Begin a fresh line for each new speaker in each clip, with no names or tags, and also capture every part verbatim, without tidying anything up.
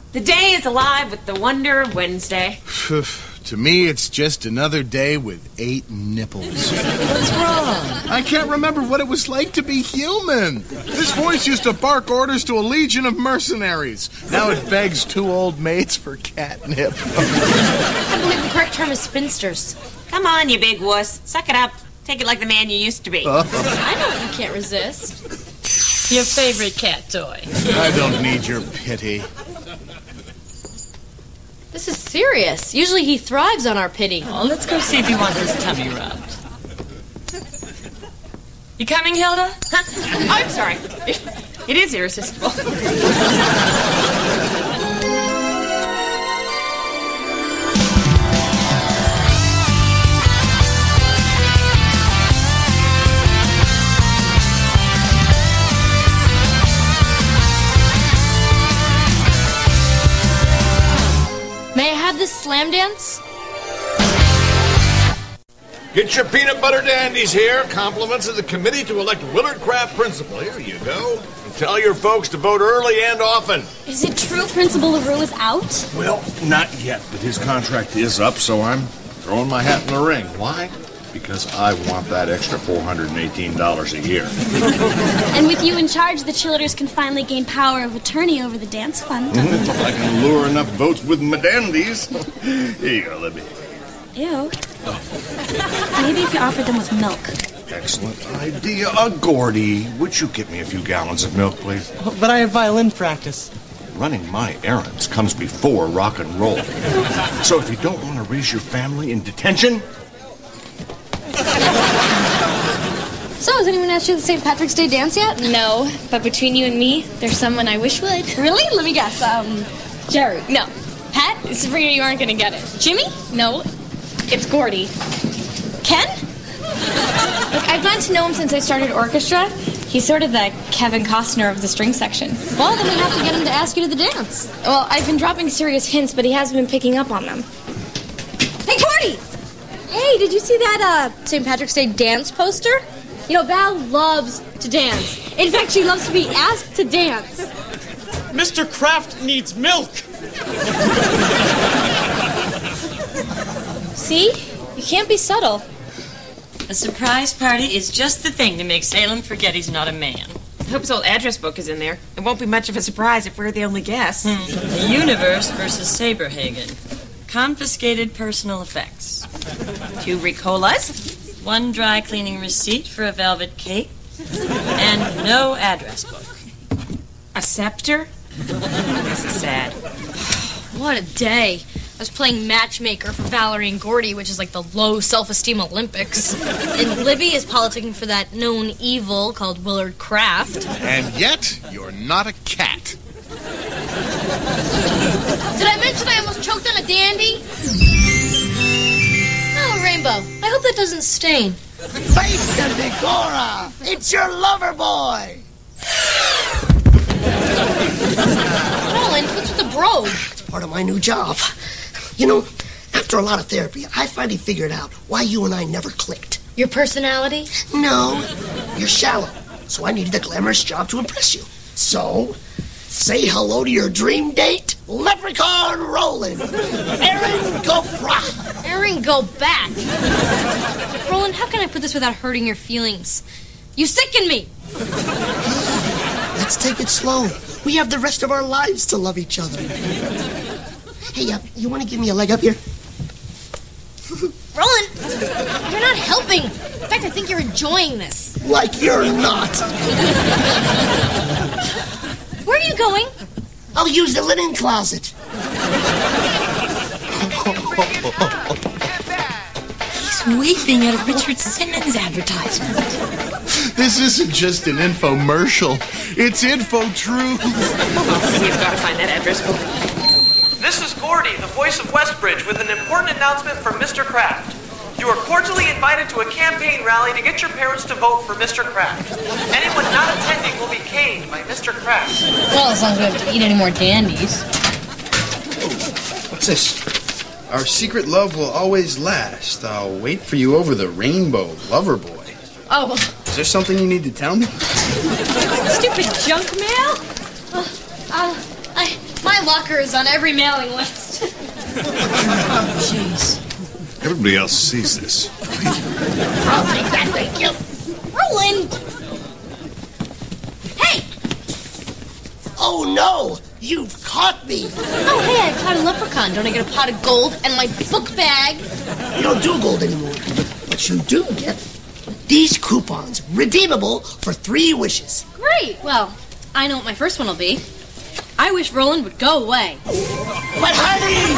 The day is alive with the wonder of Wednesday.
To me, it's just another day with eight nipples.
What's wrong?
I can't remember what it was like to be human. This voice used to bark orders to a legion of mercenaries. Now it begs two old maids for catnip.
I believe the correct term is spinsters.
Come on, you big wuss. Suck it up. Take it like the man you used to be.
Uh. I know you can't resist.
Your favorite cat toy.
I don't need your pity.
This is serious. Usually he thrives on our pity.
Oh, let's go see if he wants his tummy rubbed. You coming, Hilda?
Huh? I'm sorry. It, it is irresistible.
May I have this slam dance?
Get your peanut butter dandies here. Compliments of the committee to elect Willard Kraft principal. Here you go. And tell your folks to vote early and often.
Is it true Principal LaRue is out?
Well, not yet, but his contract is up, so I'm throwing my hat in the ring. Why? Because I want that extra four hundred eighteen dollars a year.
And with you in charge, the Chillerters can finally gain power of attorney over the dance fund.
Mm-hmm. I can lure enough votes with my dandies. Here you go, Libby.
Ew. Maybe if you offered them with milk.
Excellent idea. Uh, Gordy, would you get me a few gallons of milk, please?
Oh, but I have violin practice.
Running my errands comes before rock and roll. So if you don't want to raise your family in detention...
So, has anyone asked you the Saint Patrick's Day dance yet?
No, but between you and me, there's someone I wish would.
Really? Let me guess. Um, Jerry.
No. Pat? Sabrina, you aren't gonna get it.
Jimmy?
No. It's Gordy.
Ken?
Look, I've gotten to know him since I started orchestra. He's sort of the Kevin Costner of the string section.
Well, then we have to get him to ask you to the dance.
Well, I've been dropping serious hints, but he hasn't been picking up on them.
Hey, Gordy! Hey, did you see that uh, Saint Patrick's Day dance poster? You know, Val loves to dance. In fact, she loves to be asked to dance.
Mister Kraft needs milk.
See? You can't be subtle.
A surprise party is just the thing to make Salem forget he's not a man.
I hope his old address book is in there. It won't be much of a surprise if we're the only guests.
Hmm. The Universe versus Saberhagen. Confiscated personal effects.
Two Ricolas.
One dry cleaning receipt for a velvet cape. And no address book.
A scepter? This is sad.
What a day. I was playing matchmaker for Valerie and Gordy, which is like the low self-esteem Olympics. And Libby is politicking for that known evil called Willard Kraft.
And yet, you're not a cat.
Did I mention I almost choked on a dandy? Oh, Rainbow. I hope that doesn't stain.
Faith and Decora! It's your lover boy!
Roland, what's with the brogue?
It's part of my new job. You know, after a lot of therapy, I finally figured out why you and I never clicked.
Your personality?
No, you're shallow, so I needed a glamorous job to impress you. So, say hello to your dream date, Leprechaun Roland. Aaron, go brah.
Aaron, go back. Roland, how can I put this without hurting your feelings? You sicken me.
Let's take it slow. We have the rest of our lives to love each other. Hey, uh, you want to give me a leg up here?
Roland, you're not helping. In fact, I think you're enjoying this.
Like you're not.
Where are you going?
I'll use the linen closet.
He's weeping at a Richard Simmons advertisement.
This isn't just an infomercial. It's info truth.
We've got to find that address book.
This is Gordy, the voice of Westbridge, with an important announcement from Mister Kraft. You are cordially invited to a campaign rally to get your parents to vote for Mister Kraft. Anyone not attending will be caned by Mister Kraft.
Well, as long as we have to eat any more dandies.
What's this? Our secret love will always last. I'll wait for you over the rainbow, lover boy.
Oh.
Is there something you need to tell me?
Stupid junk mail? Uh, uh, I, my My locker is on every mailing list.
Jeez.
Everybody else sees this.
I'll take that, thank you.
Roland! Hey!
Oh no! You've caught me!
Oh, hey, I caught a leprechaun. Don't I get a pot of gold and my book bag?
You don't do gold anymore. But you do get these coupons, redeemable for three wishes.
Great. Well, I know what my first one will be. I wish Roland would go away.
But honey!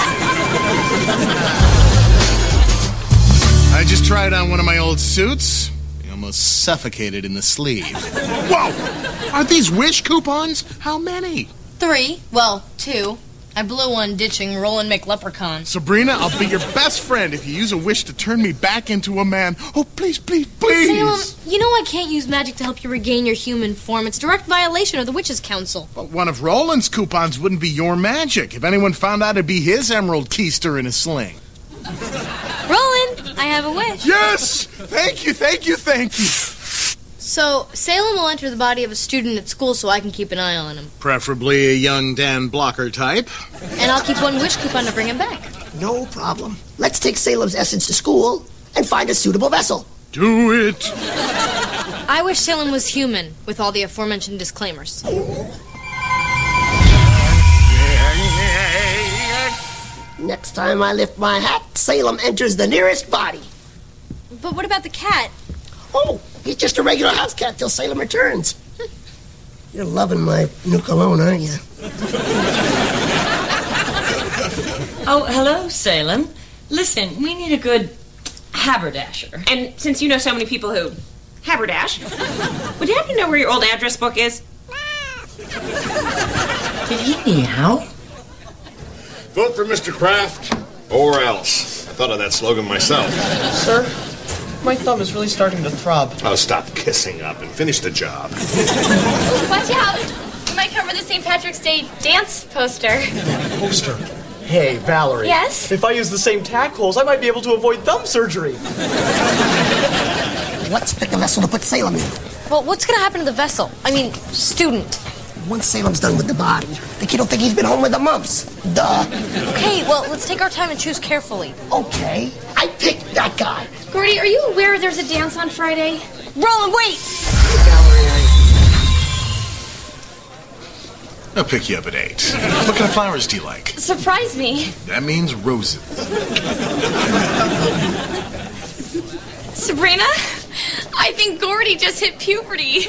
I just tried on one of my old suits. I almost suffocated in the sleeve. Whoa! Are these wish coupons? How many?
Three. Well, two. I blew one ditching Roland McLeprechaun.
Sabrina, I'll be your best friend if you use a wish to turn me back into a man. Oh, please, please, please!
Salem, you know I can't use magic to help you regain your human form. It's direct violation of the Witches' Council.
But one of Roland's coupons wouldn't be your magic. If anyone found out, it'd be his emerald keister in a sling.
Roland, I have a wish.
Yes! Thank you, thank you, thank you.
So, Salem will enter the body of a student at school so I can keep an eye on him.
Preferably a young Dan Blocker type.
And I'll keep one wish coupon to bring him back.
No problem. Let's take Salem's essence to school and find a suitable vessel.
Do it!
I wish Salem was human, with all the aforementioned disclaimers.
Next time I lift my hat, Salem enters the nearest body.
But what about the cat?
Oh, he's just a regular house cat till Salem returns. You're loving my new cologne, aren't you?
Oh, hello, Salem. Listen, we need a good haberdasher.
And since you know so many people who haberdash, would you happen to know where your old address book is?
Did he meow?
Vote for Mister Kraft or else. I thought of that slogan myself.
Sir, my thumb is really starting to throb.
Oh, stop kissing up and finish the job.
Watch out! You might cover the Saint Patrick's Day dance poster.
Poster. Hey, Valerie.
Yes?
If I use the same tack holes, I might be able to avoid thumb surgery.
Let's pick a vessel to put Salem in.
Well, what's going to happen to the vessel? I mean, student.
Once Salem's done with the body, the kid will think he's been home with the mumps. Duh.
Okay, well, let's take our time and choose carefully.
Okay, I picked that guy.
Gordy, are you aware there's a dance on Friday?
Roland, wait!
I'll pick you up at eight. What kind of flowers do you like?
Surprise me.
That means roses.
Sabrina, I think Gordy just hit puberty.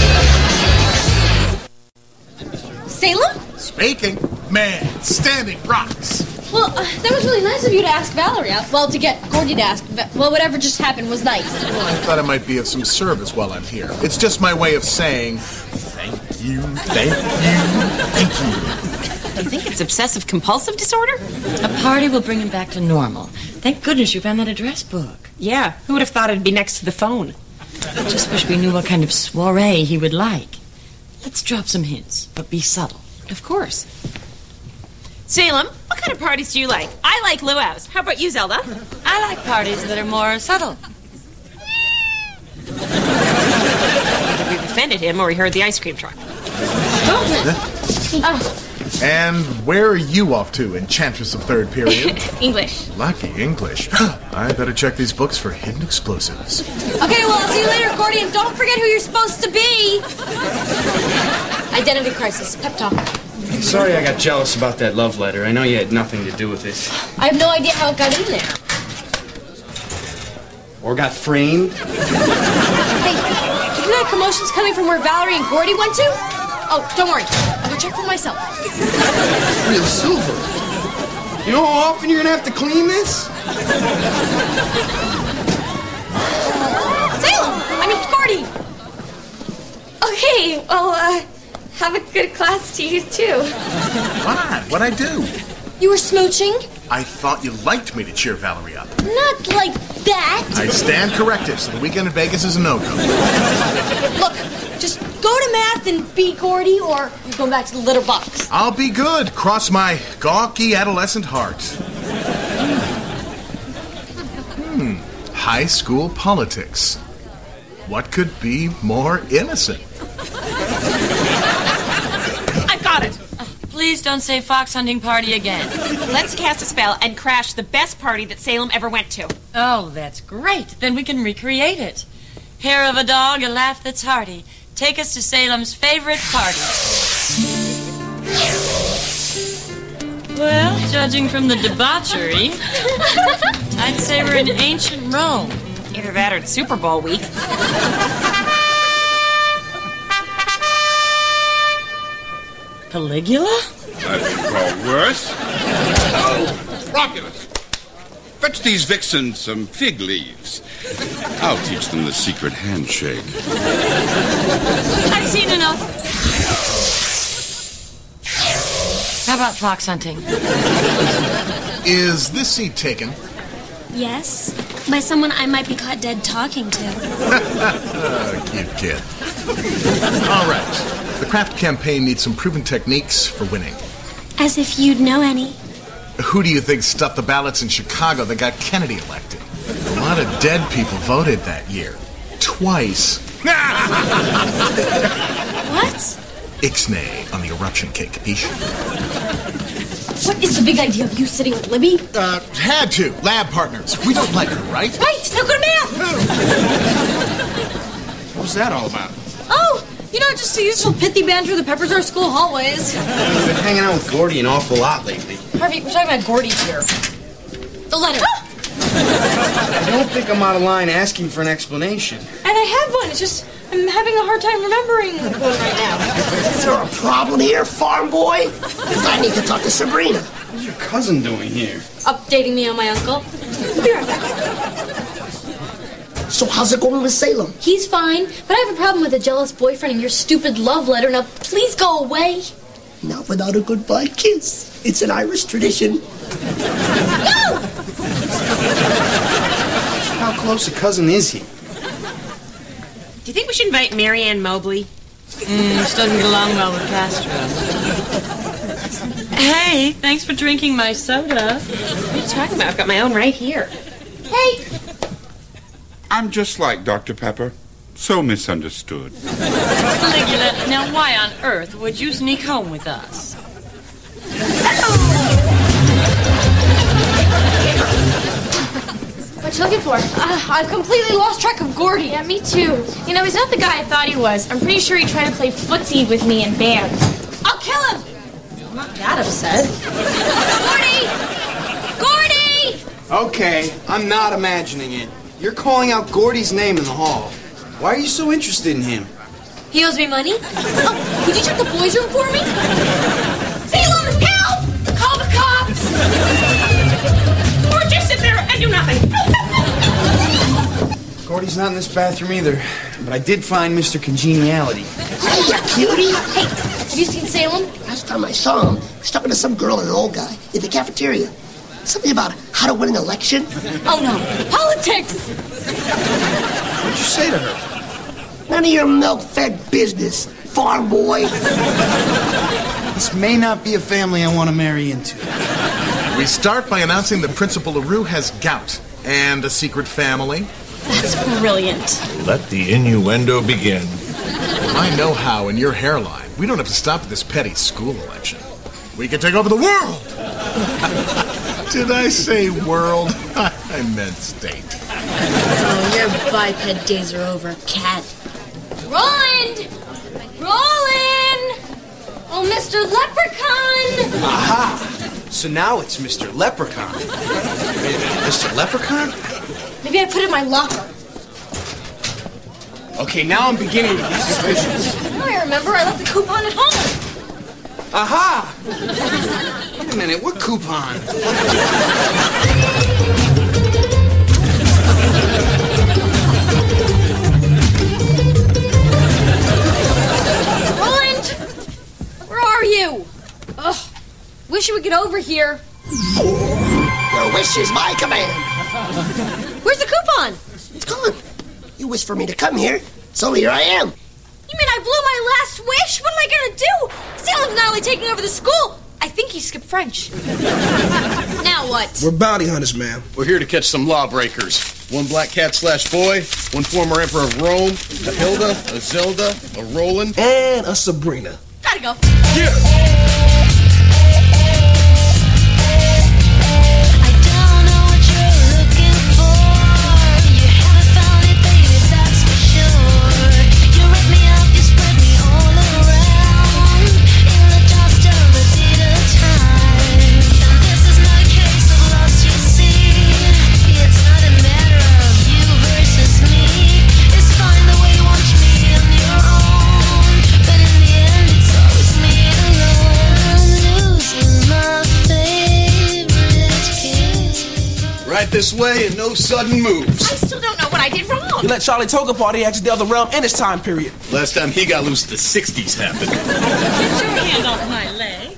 Salem?
Speaking. Man, standing rocks.
Well, uh, that was really nice of you to ask Valerie out. Well, to get Gordy to ask. Well, whatever just happened was nice.
Well, I thought it might be of some service while I'm here. It's just my way of saying thank you, thank you, thank you.
Do you think it's obsessive-compulsive disorder?
A party will bring him back to normal. Thank goodness you found that address book.
Yeah, who would have thought it'd be next to the phone?
I just wish we knew what kind of soiree he would like. Let's drop some hints, but be subtle.
Of course. Salem, what kind of parties do you like? I like luau's. How about you, Zelda?
I like parties that are more subtle.
We've offended him or he heard the ice cream truck.
Oh.
And where are you off to, Enchantress of Third Period?
English.
Lucky English. I better check these books for hidden explosives.
Okay, well, I'll see you later, Gordy, and don't forget who you're supposed to be. Identity crisis. Pep talk.
Sorry I got jealous about that love letter. I know you had nothing to do with it.
I have no idea how it got in there.
Or got framed.
Hey, did you have commotions coming from where Valerie and Gordy went to? Oh, don't worry. I'll go check for myself.
Real silver. You know how often you're gonna have to clean this?
Salem! I mean, Gordy!
Okay, well, uh, have a good class to you, too.
Why? What'd I do?
You were smooching?
I thought you liked me to cheer Valerie up.
Not like that.
I stand corrected, so the weekend in Vegas is a no-go.
Look, just go to math and be Gordy, or you're going back to the litter box.
I'll be good. Cross my gawky adolescent heart. Hmm. High school politics. What could be more innocent?
I've got it.
Please please don't say fox hunting party again.
Let's cast a spell and crash the best party that Salem ever went to.
Oh, that's great. Then we can recreate it. Hair of a dog, a laugh that's hearty. Take us to Salem's favorite party. Well, judging from the debauchery, I'd say we're in ancient Rome.
Either that or it's Super Bowl week.
Caligula?
I think all worse. Oh, Romulus. Fetch these vixens some fig leaves. I'll teach them the secret handshake.
I've seen enough. How about fox hunting?
Is this seat taken?
Yes. By someone I might be caught dead talking to.
Cute kid. All right. The Kraft campaign needs some proven techniques for winning.
As if you'd know any.
Who do you think stuffed the ballots in Chicago that got Kennedy elected? A lot of dead people voted that year. Twice.
What?
Ixnay on the eruption cake, capiche?
What is the big idea of you sitting with Libby?
Uh, had to. Lab partners. We don't like her, right?
Right! Now go to math!
What was that all about?
Oh, you know, just the usual pithy banter that peppers our school hallways.
I've been hanging out with Gordy an awful lot lately.
Harvey, we're talking about Gordy here. The letter.
I don't think I'm out of line asking for an explanation.
And I have one. It's just I'm having a hard time remembering one right now.
Is there a problem here, farm boy? Because I need to talk to Sabrina.
What's your cousin doing here?
Updating me on my uncle. Be right back.
So how's it going with Salem?
He's fine, but I have a problem with a jealous boyfriend and your stupid love letter. Now, please go away.
Not without a goodbye kiss. It's an Irish tradition.
No!
How close a cousin is he?
Do you think we should invite Marianne Mobley?
Mm, this doesn't get along well with Castro. Hey, thanks for drinking my soda.
What are you talking about? I've got my own right here.
Hey!
I'm just like Doctor Pepper. So misunderstood.
Caligula, now why on earth would you sneak home with us?
What you looking for? Uh, I've completely lost track of Gordy.
Yeah, me too. You know, he's not the guy I thought he was. I'm pretty sure he tried to play footsie with me in band.
I'll kill him! I'm not that upset.
Gordy! Gordy!
Okay, I'm not imagining it. You're calling out Gordy's name in the hall. Why are you so interested in him?
He owes me money. Oh, could you check the boys' room for me? Salem, help! Call the cops!
Or just sit there and do nothing.
Gordy's not in this bathroom either, but I did find Mister Congeniality.
Hey, you cutie.
Hey, have you seen Salem?
Last time I saw him, he was talking to some girl and an old guy in the cafeteria. Something about how to win an election.
Oh, no. Politics!
What'd you say to her?
None of your milk-fed business, farm boy.
This may not be a family I want to marry into.
We start by announcing that Principal LaRue has gout and a secret family.
That's brilliant.
Let the innuendo begin.
I know how in your hairline. We don't have to stop at this petty school election. We can take over the world. Did I say world? I meant state.
Oh, your biped days are over, cat. Roland! Roland! Oh, Mister Leprechaun!
Aha! So now it's Mister Leprechaun. Mister Leprechaun?
Maybe I put it in my locker.
Okay, now I'm beginning to get suspicious.
Oh, I remember. I left the coupon at home.
Aha! Wait a minute, what coupon?
Roland! Where are you? Ugh. Wish you would get over here.
Your wish is my command.
Where's the coupon?
It's gone. You wished for me to come here, so here I am.
You mean I blew my last wish? What am I gonna do? Salem's not only taking over the school, I think he skipped French. Now what?
We're bounty hunters, ma'am.
We're here to catch some lawbreakers. One black cat slash boy, one former emperor of Rome, a Hilda, a Zelda, a Roland,
and a Sabrina.
Gotta go.
Yeah.
this way and no sudden moves.
I still don't know what I did wrong.
You let Charlie Toga party exit the other realm in its time period.
Last time he got loose, the sixties happened.
Get your hand off my leg.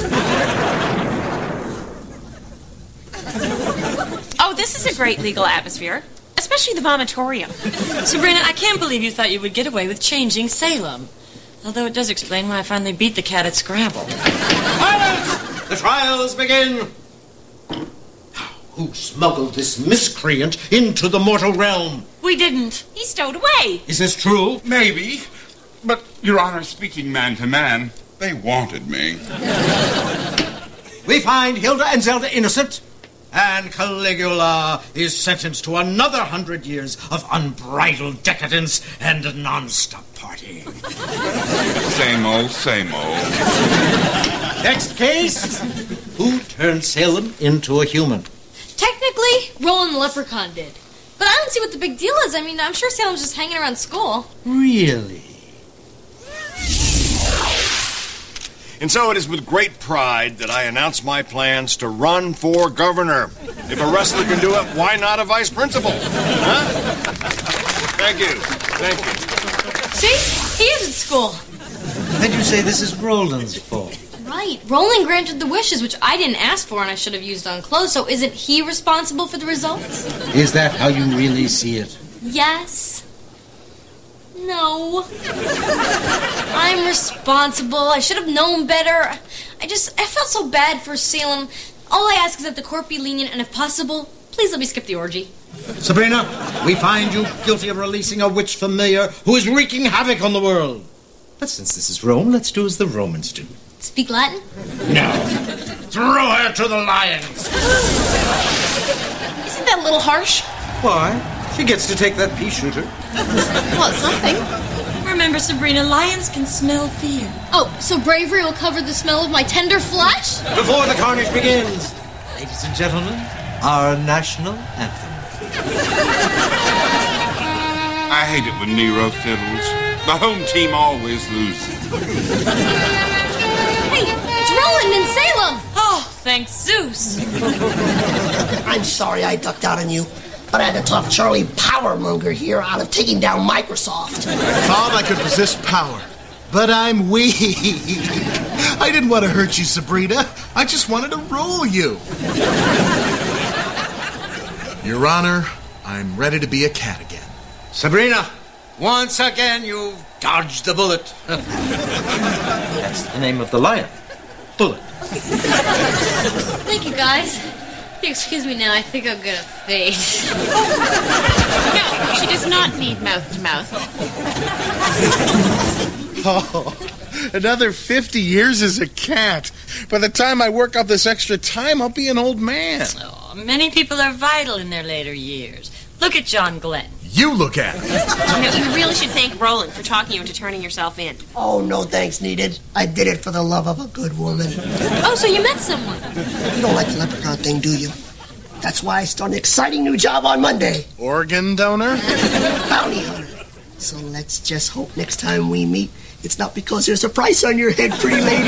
Oh, this is a great legal atmosphere. Especially the vomitorium.
Sabrina, I can't believe you thought you would get away with changing Salem. Although it does explain why I finally beat the cat at Scrabble.
Silence! The trials begin! Who smuggled this miscreant into the mortal realm?
We didn't.
He stowed away.
Is this true?
Maybe. But, Your Honor, speaking man to man, they wanted me.
We find Hilda and Zelda innocent, and Caligula is sentenced to another hundred years of unbridled decadence and non-stop partying.
Same old, same old.
Next case. Who turned Salem into a human?
Technically, Roland the Leprechaun did. But I don't see what the big deal is. I mean, I'm sure Salem's just hanging around school.
Really?
And so it is with great pride that I announce my plans to run for governor. If a wrestler can do it, why not a vice principal? Huh? Thank you. Thank you.
See? He is at school.
And you say this is Roland's fault?
Right. Roland granted the wishes, which I didn't ask for and I should have used on clothes, so isn't he responsible for the results?
Is that how you really see it?
Yes. No. I'm responsible. I should have known better. I just, I felt so bad for Salem. All I ask is that the court be lenient, and if possible, please let me skip the orgy.
Sabrina, we find you guilty of releasing a witch familiar who is wreaking havoc on the world. But since this is Rome, let's do as the Romans do.
Speak Latin?
No. Throw her to the lions.
Isn't that a little harsh?
Why? She gets to take that pea shooter.
Well, it's something.
Remember, Sabrina, lions can smell fear.
Oh, so bravery will cover the smell of my tender flesh?
Before the carnage begins, ladies and gentlemen, our national anthem.
I hate it when Nero fiddles. The home team always loses.
Hey, it's Roland in Salem!
Oh, thanks Zeus.
I'm sorry I ducked out on you, but I had to talk Charlie Powermonger here out of taking down Microsoft.
Thought I could resist power, but I'm weak. I didn't want to hurt you, Sabrina. I just wanted to roll you. Your Honor, I'm ready to be a cat again.
Sabrina, once again you've dodged the bullet. That's the name of the lion. Bullet.
Thank you, guys. Excuse me now, I think I'm gonna fade.
No, she does not need mouth to mouth.
Oh, another fifty years as a cat. By the time I work up this extra time, I'll be an old man.
Oh, many people are vital in their later years. Look at John Glenn.
You look at it.
You know, you really should thank Roland for talking you into turning yourself in.
Oh, no thanks needed. I did it for the love of a good woman.
Oh, so you met someone.
You don't like the leprechaun thing, do you? That's why I start an exciting new job on Monday.
Organ donor?
Bounty hunter. So let's just hope next time we meet, it's not because there's a price on your head, pretty lady.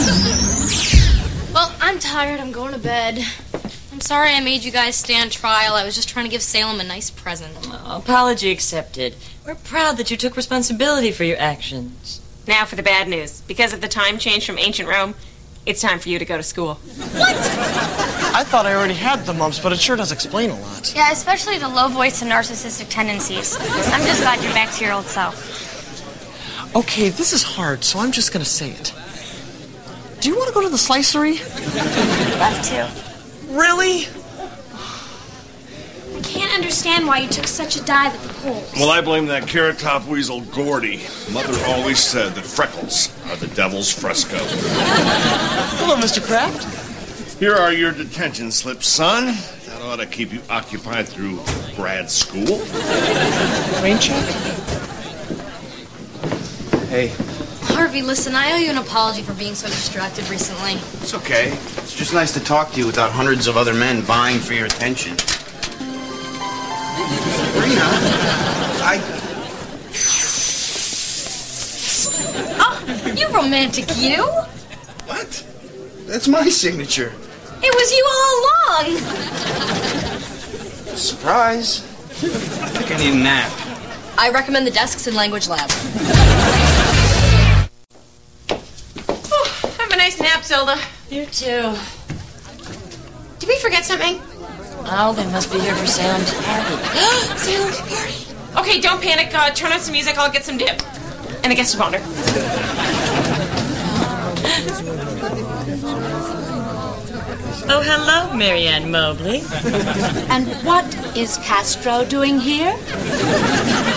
Well, I'm tired. I'm going to bed. I'm sorry I made you guys stand trial. I was just trying to give Salem a nice present.
Oh, apology accepted. We're proud that you took responsibility for your actions.
Now for the bad news. Because of the time change from ancient Rome, it's time for you to go to school.
What? I thought I already had the mumps, but it sure does explain a lot.
Yeah, especially the low voice and narcissistic tendencies. I'm just glad you're back to your old self.
Okay, this is hard, so I'm just gonna say it. Do you want to go to the slicery?
Love to.
Really?
I can't understand why you took such a dive at the polls.
Well, I blame that carrot top weasel Gordy. Mother always said that freckles are the devil's fresco.
Hello, Mister Kraft.
Here are your detention slips, son. That ought to keep you occupied through grad school.
Rain check? Hey.
Harvey, listen, I owe you an apology for being so distracted recently.
It's okay. It's just nice to talk to you without hundreds of other men vying for your attention. Sabrina, I...
Oh, you romantic you.
What? That's my signature.
It was you all along.
Surprise.
I think I need a nap.
I recommend the desks in language lab.
Oh, have a nice nap, Zelda.
You too.
Did we forget something?
Oh, they must be here for Salem's party. Salem's party.
Okay, don't panic. Uh, turn on some music. I'll get some dip. And a guest of honor.
Oh, hello, Marianne Mobley.
And what is Castro doing here?